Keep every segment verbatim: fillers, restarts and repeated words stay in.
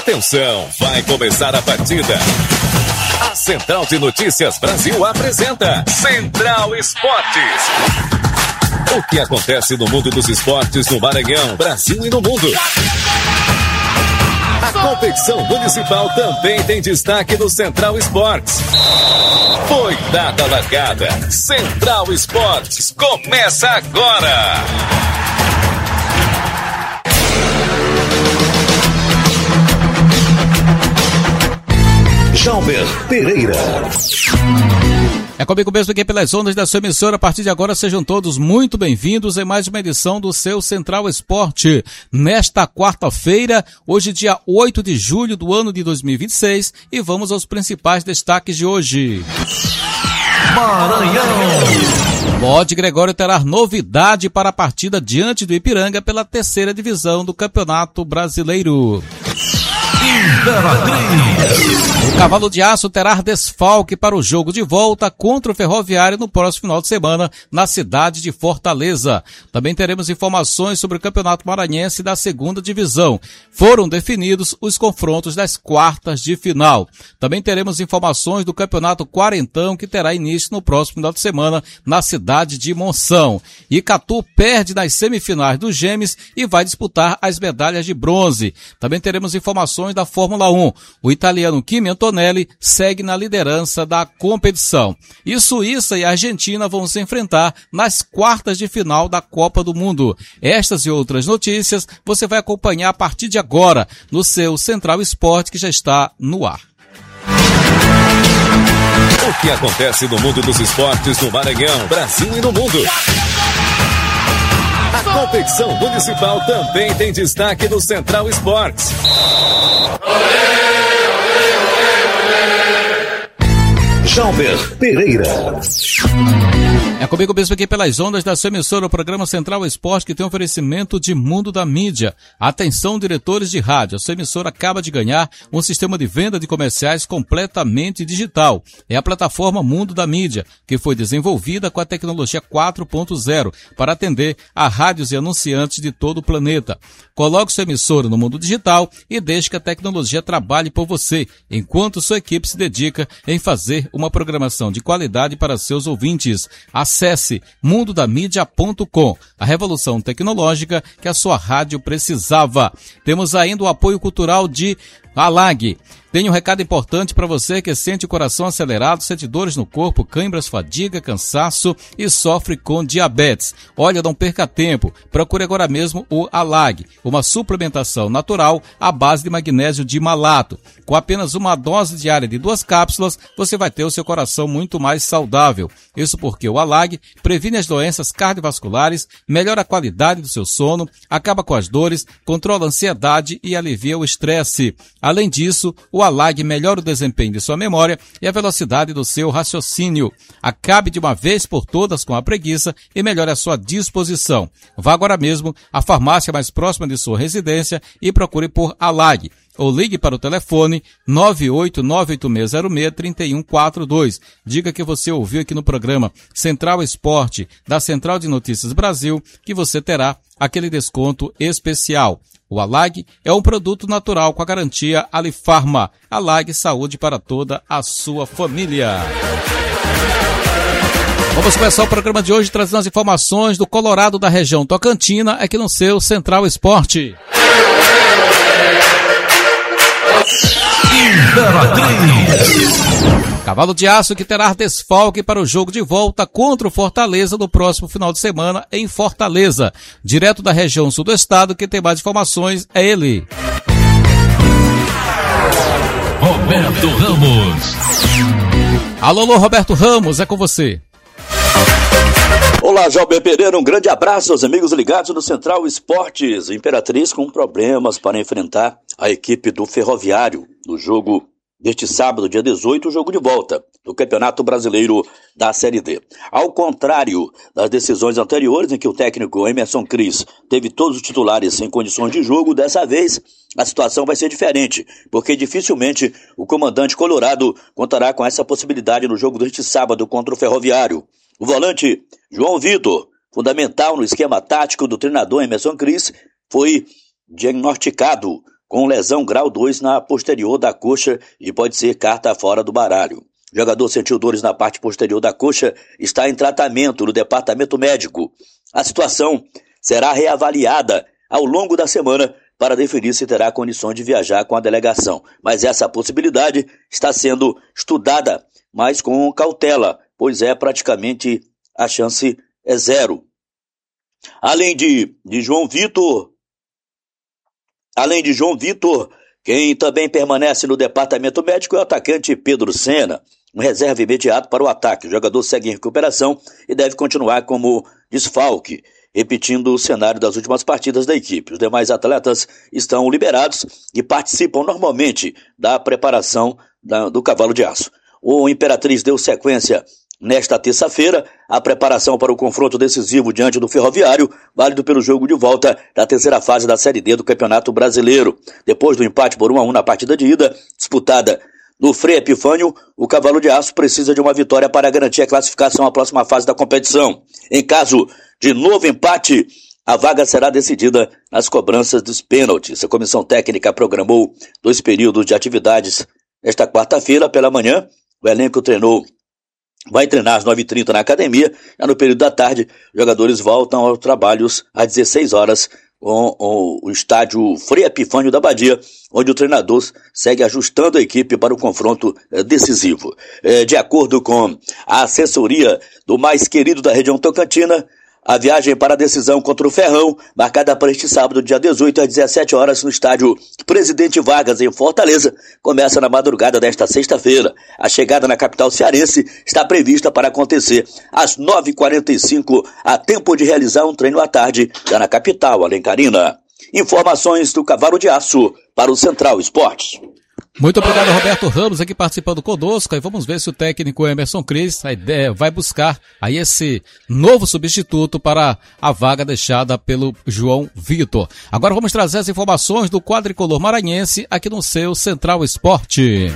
Atenção, vai começar a partida. A Central de Notícias Brasil apresenta Central Esportes. O que acontece no mundo dos esportes no Maranhão, Brasil e no mundo. A competição municipal também tem destaque no Central Esportes. Foi dada a largada. Central Esportes começa agora. Jalber Pereira. É comigo mesmo aqui pelas ondas da sua emissora. A partir de agora, sejam todos muito bem-vindos em mais uma edição do seu Central Esporte. Nesta quarta-feira, hoje dia oito de julho do ano de dois mil e vinte e seis, e vamos aos principais destaques de hoje. Maranhão. Bode Gregório terá novidade para a partida diante do Ipiranga pela terceira divisão do Campeonato Brasileiro. O Cavalo de Aço terá desfalque para o jogo de volta contra o Ferroviário no próximo final de semana na cidade de Fortaleza. Também teremos informações sobre o Campeonato Maranhense da segunda divisão. Foram definidos os confrontos das quartas de final. Também teremos informações do Campeonato Quarentão, que terá início no próximo final de semana na cidade de Monção. Icatu perde nas semifinais dos Gêmeos e vai disputar as medalhas de bronze. Também teremos informações da Fórmula um. O italiano Kimi Antonelli segue na liderança da competição. E Suíça e Argentina vão se enfrentar nas quartas de final da Copa do Mundo. Estas e outras notícias você vai acompanhar a partir de agora no seu Central Esporte, que já está no ar. O que acontece no mundo dos esportes no Maranhão, Brasil e no mundo. A competição municipal também tem destaque no Central Esportes. Jalber Pereira. É comigo mesmo aqui pelas ondas da sua emissora, o programa Central Esporte, que tem oferecimento de Mundo da Mídia. Atenção, diretores de rádio, a sua emissora acaba de ganhar um sistema de venda de comerciais completamente digital. É a plataforma Mundo da Mídia, que foi desenvolvida com a tecnologia quatro ponto zero para atender a rádios e anunciantes de todo o planeta. Coloque sua emissora no mundo digital e deixe que a tecnologia trabalhe por você, enquanto sua equipe se dedica em fazer uma programação de qualidade para seus ouvintes. Acesse mundo da mídia ponto com, a revolução tecnológica que a sua rádio precisava. Temos ainda o apoio cultural de Alag. Tenho um recado importante para você que sente o coração acelerado, sente dores no corpo, câimbras, fadiga, cansaço e sofre com diabetes. Olha, não perca tempo. Procure agora mesmo o Alag, uma suplementação natural à base de magnésio de malato. Com apenas uma dose diária de duas cápsulas, você vai ter o seu coração muito mais saudável. Isso porque o Alag previne as doenças cardiovasculares, melhora a qualidade do seu sono, acaba com as dores, controla a ansiedade e alivia o estresse. Além disso, o Alag melhora o desempenho de sua memória e a velocidade do seu raciocínio. Acabe de uma vez por todas com a preguiça e melhore a sua disposição. Vá agora mesmo à farmácia mais próxima de sua residência e procure por Alag. Ou ligue para o telefone nove oito nove oito seis zero seis três um quatro dois. Diga que você ouviu aqui no programa Central Esporte da Central de Notícias Brasil, que você terá aquele desconto especial. O Alag é um produto natural com a garantia Alifarma. Alag, saúde para toda a sua família. Vamos começar o programa de hoje trazendo as informações do Colorado da região Tocantina, aqui no seu Central Esporte. Cavalo de Aço que terá desfalque para o jogo de volta contra o Fortaleza no próximo final de semana em Fortaleza. Direto da região sul do estado, quem tem mais informações é ele. Roberto Ramos. Alô, alô, Roberto Ramos, é com você. Olá, Jalber Pereira, um grande abraço aos amigos ligados no Central Esportes. Imperatriz com problemas para enfrentar a equipe do Ferroviário no jogo deste sábado, dia dezoito, o jogo de volta do Campeonato Brasileiro da Série D. Ao contrário das decisões anteriores, em que o técnico Emerson Cris teve todos os titulares em condições de jogo, dessa vez a situação vai ser diferente, porque dificilmente o comandante colorado contará com essa possibilidade no jogo deste sábado contra o Ferroviário. O volante João Vitor, fundamental no esquema tático do treinador Emerson Cris, foi diagnosticado com lesão grau dois na posterior da coxa e pode ser carta fora do baralho. O jogador sentiu dores na parte posterior da coxa, está em tratamento no departamento médico. A situação será reavaliada ao longo da semana para definir se terá condições de viajar com a delegação. Mas essa possibilidade está sendo estudada, mas com cautela, pois é praticamente a chance é zero. Além de, de João Vitor, além de João Vitor, quem também permanece no departamento médico é o atacante Pedro Senna, um reserva imediato para o ataque. O jogador segue em recuperação e deve continuar como desfalque, repetindo o cenário das últimas partidas da equipe. Os demais atletas estão liberados e participam normalmente da preparação da, do Cavalo de Aço. O Imperatriz deu sequência nesta terça-feira a preparação para o confronto decisivo diante do Ferroviário, válido pelo jogo de volta da terceira fase da Série D do Campeonato Brasileiro. Depois do empate por um a um na partida de ida, disputada no Frei Epifânio, o Cavalo de Aço precisa de uma vitória para garantir a classificação à próxima fase da competição. Em caso de novo empate, a vaga será decidida nas cobranças dos pênaltis. A comissão técnica programou dois períodos de atividades esta quarta-feira pela manhã. O elenco treinou, vai treinar às nove e trinta na academia. Já no período da tarde, os jogadores voltam aos trabalhos às dezesseis horas com o estádio Frei Epifânio da Badia, onde o treinador segue ajustando a equipe para o confronto decisivo. De acordo com a assessoria do mais querido da região tocantina, a viagem para a decisão contra o Ferrão, marcada para este sábado, dia dezoito, às dezessete horas, no estádio Presidente Vargas, em Fortaleza, começa na madrugada desta sexta-feira. A chegada na capital cearense está prevista para acontecer às nove e quarenta e cinco, a tempo de realizar um treino à tarde, já na capital alencarina. Informações do Cavalo de Aço para o Central Esportes. Muito obrigado, Roberto Ramos, aqui participando conosco. E vamos ver se o técnico Emerson Cris a ideia, vai buscar aí esse novo substituto para a vaga deixada pelo João Vitor. Agora vamos trazer as informações do quadricolor maranhense aqui no seu Central Esporte.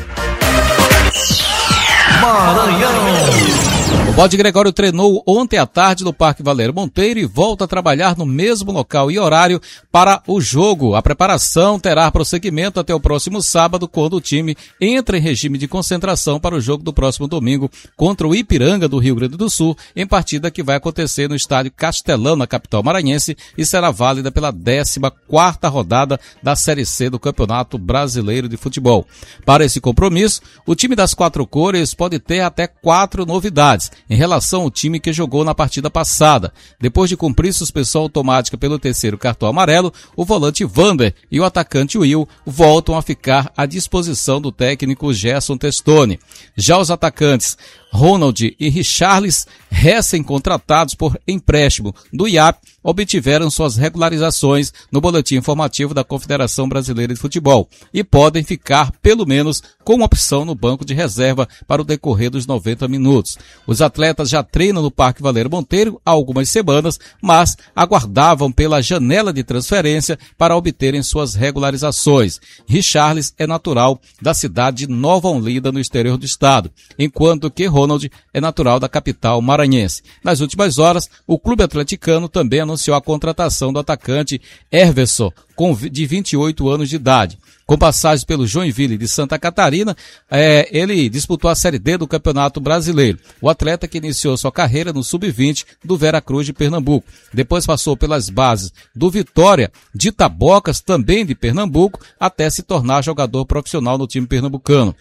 Maranhão. O Bode Gregório treinou ontem à tarde no Parque Valério Monteiro e volta a trabalhar no mesmo local e horário para o jogo. A preparação terá prosseguimento até o próximo sábado, quando o time entra em regime de concentração para o jogo do próximo domingo contra o Ipiranga do Rio Grande do Sul, em partida que vai acontecer no estádio Castelão, na capital maranhense, e será válida pela décima quarta rodada da Série C do Campeonato Brasileiro de Futebol. Para esse compromisso, o time das quatro cores pode ter até quatro novidades em relação ao time que jogou na partida passada. Depois de cumprir suspensão automática pelo terceiro cartão amarelo, o volante Vander e o atacante Will voltam a ficar à disposição do técnico Gerson Testoni. Já os atacantes Ronald e Richarlis, recém-contratados por empréstimo do I A P, obtiveram suas regularizações no boletim informativo da Confederação Brasileira de Futebol e podem ficar, pelo menos, com uma opção no banco de reserva para o decorrer dos noventa minutos. Os atletas já treinam no Parque Valério Monteiro há algumas semanas, mas aguardavam pela janela de transferência para obterem suas regularizações. Richarlis é natural da cidade de Nova Olinda, no exterior do estado, enquanto que Ronald é natural da capital maranhense. Nas últimas horas, o clube atleticano também anunciou a contratação do atacante Herverson, de vinte e oito anos de idade. Com passagens pelo Joinville de Santa Catarina, é, ele disputou a Série D do Campeonato Brasileiro. O atleta que iniciou sua carreira no sub vinte do Veracruz de Pernambuco. Depois passou pelas bases do Vitória de Itabocas, também de Pernambuco, até se tornar jogador profissional no time pernambucano.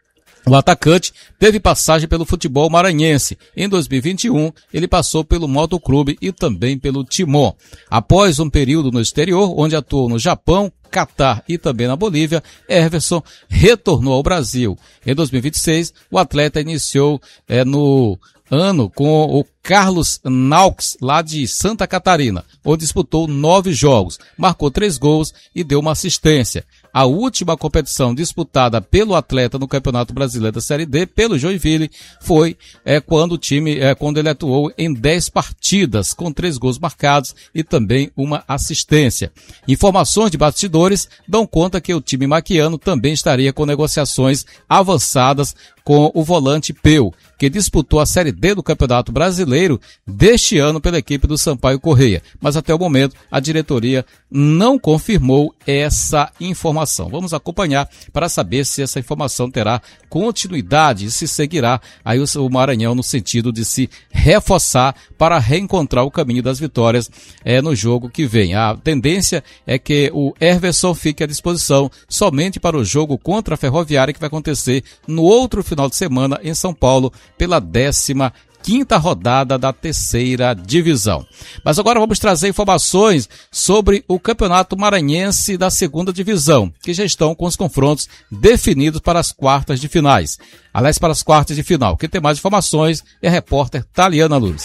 O atacante teve passagem pelo futebol maranhense. Em dois mil e vinte e um, ele passou pelo Motoclube e também pelo Timon. Após um período no exterior, onde atuou no Japão, Catar e também na Bolívia, Herverson retornou ao Brasil. Em dois mil e vinte e seis, o atleta iniciou é, no ano com o Carlos Naux, lá de Santa Catarina, onde disputou nove jogos, marcou três gols e deu uma assistência. A última competição disputada pelo atleta no Campeonato Brasileiro da Série D, pelo Joinville, foi é, quando o time, é, quando ele atuou em dez partidas, com três gols marcados e também uma assistência. Informações de bastidores dão conta que o time maquiano também estaria com negociações avançadas com o volante Peu, que disputou a Série D do Campeonato Brasileiro brasileiro deste ano pela equipe do Sampaio Corrêa. Mas até o momento a diretoria não confirmou essa informação. Vamos acompanhar para saber se essa informação terá continuidade e se seguirá aí o Maranhão no sentido de se reforçar para reencontrar o caminho das vitórias é, no jogo que vem. A tendência é que o Everson fique à disposição somente para o jogo contra a Ferroviária, que vai acontecer no outro final de semana em São Paulo pela décima quinta rodada da terceira divisão. Mas agora vamos trazer informações sobre o Campeonato Maranhense da segunda divisão, que já estão com os confrontos definidos para as quartas de finais. Aliás, para as quartas de final. Quem tem mais informações é a repórter Taliana Luz.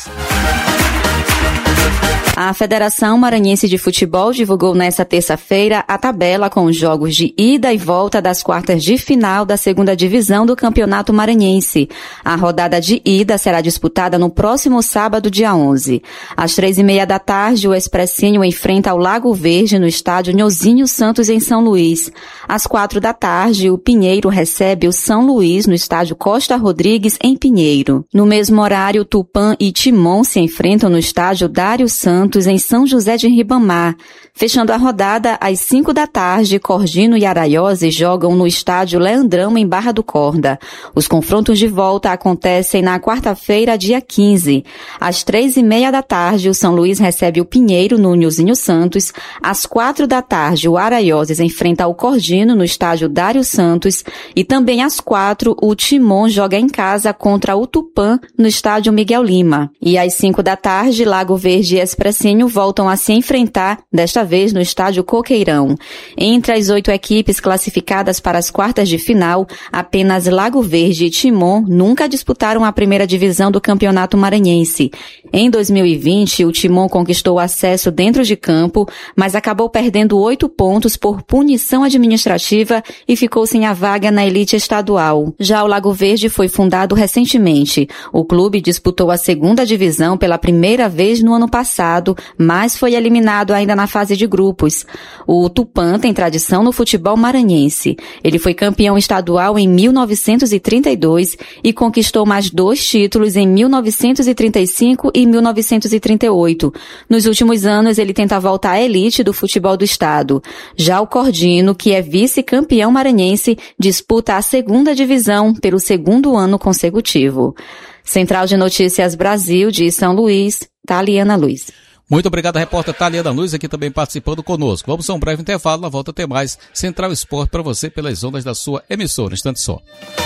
A Federação Maranhense de Futebol divulgou nesta terça-feira a tabela com os jogos de ida e volta das quartas de final da segunda divisão do Campeonato Maranhense. A rodada de ida será disputada no próximo sábado, dia onze. Às três e meia da tarde, o Expressinho enfrenta o Lago Verde no estádio Nhozinho Santos, em São Luís. Às quatro da tarde, o Pinheiro recebe o São Luís no estádio Costa Rodrigues, em Pinheiro. No mesmo horário, Tupã e Timon se enfrentam no estádio Dário Santos, em São José de Ribamar. Fechando a rodada, às cinco da tarde, Cordino e Araiose jogam no estádio Leandrão, em Barra do Corda. Os confrontos de volta acontecem na quarta-feira, dia quinze. Às três e meia da tarde, o São Luís recebe o Pinheiro no Nhozinho Santos. Às quatro da tarde, o Araioses enfrenta o Cordino no estádio Dário Santos. E também às quatro, o Timon joga em casa contra o Tupã no estádio Miguel Lima. E às cinco da tarde, Lago Verde e Expressinho voltam a se enfrentar, desta vez no estádio Coqueirão. Entre as oito equipes classificadas para as quartas de final, apenas Lago Verde e Timon nunca disputaram a primeira divisão do Campeonato Maranhense. Em dois mil e vinte, o Timon conquistou acesso dentro de campo, mas acabou perdendo oito pontos por punição administrativa e ficou sem a vaga na elite estadual. Já o Lago Verde foi fundado recentemente. O clube disputou a segunda divisão pela primeira vez no ano passado, mas foi eliminado ainda na fase de grupos. O Tupã tem tradição no futebol maranhense. Ele foi campeão estadual em mil novecentos e trinta e dois e conquistou mais dois títulos em mil novecentos e trinta e cinco e mil novecentos e trinta e oito. Nos últimos anos, ele tenta voltar à elite do futebol do estado. Já o Cordino, que é vice-campeão maranhense, disputa a segunda divisão pelo segundo ano consecutivo. Central de Notícias Brasil, de São Luís, Taliana Luz. Muito obrigado, repórter Taliana Luz, aqui também participando conosco. Vamos a um breve intervalo, na volta a ter mais Central Esporte para você pelas ondas da sua emissora. Instante só.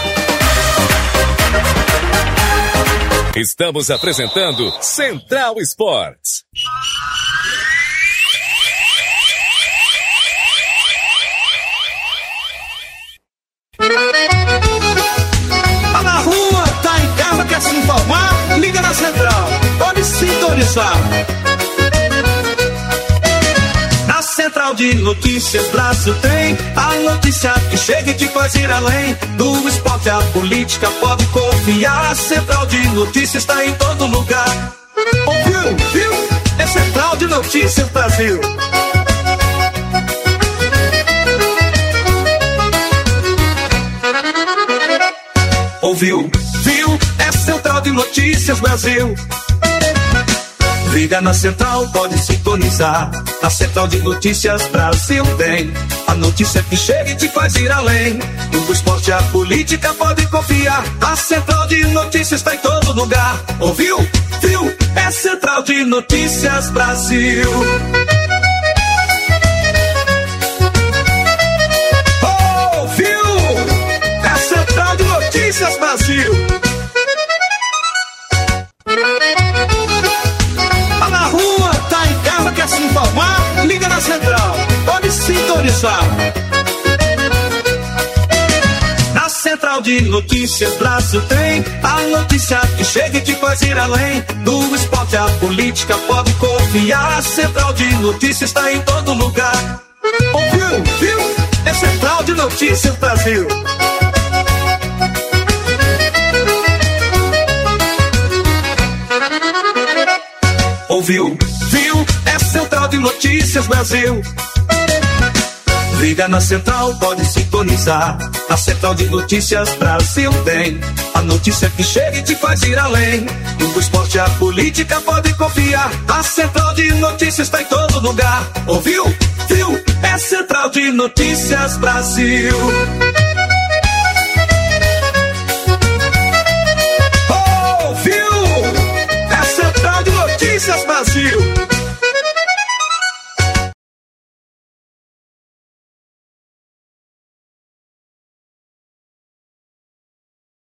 Estamos apresentando Central Esportes. Tá na rua, tá em casa, quer se informar? Liga na Central, pode sintonizar. Na Central de Notícias Brasil tem a notícia que chega e te faz ir além. Do esporte à política, pode confiar. A Central de Notícias está em todo lugar. Ouviu, viu? É Central de Notícias Brasil. Ouviu, viu? É Central de Notícias Brasil. Liga na Central, pode sintonizar. Na Central de Notícias Brasil tem a notícia que chega e te faz ir além. Do esporte à política, pode confiar. A Central de Notícias está em todo lugar. Ouviu? Viu? É Central de Notícias Brasil. Ouviu? É Central de Notícias Brasil. Tá na rua, tá em casa, quer se informar? Liga na Central, pode sintonizar. Na Central de Notícias Brasil tem a notícia que chega e te faz ir além. Do esporte à política, pode confiar. A Central de Notícias está em todo lugar. Ouviu, viu? É Central de Notícias Brasil. Ouviu, viu? É Central de Notícias Brasil. Liga na Central, pode sintonizar. A Central de Notícias Brasil tem a notícia que chega e te faz ir além. No esporte a política pode confiar. A Central de Notícias está em todo lugar. Ouviu? Viu? É Central de Notícias Brasil. Ouviu? É Central de Notícias Brasil.